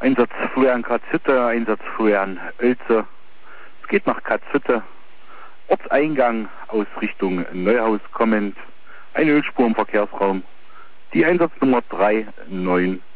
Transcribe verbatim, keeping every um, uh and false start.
Einsatz früher an Katzhütte, Einsatz früher an Oelze. Es geht nach Katzhütte. Ortseingang aus Richtung Neuhaus kommend. Eine Ölspur im Verkehrsraum. Die Einsatznummer drei neun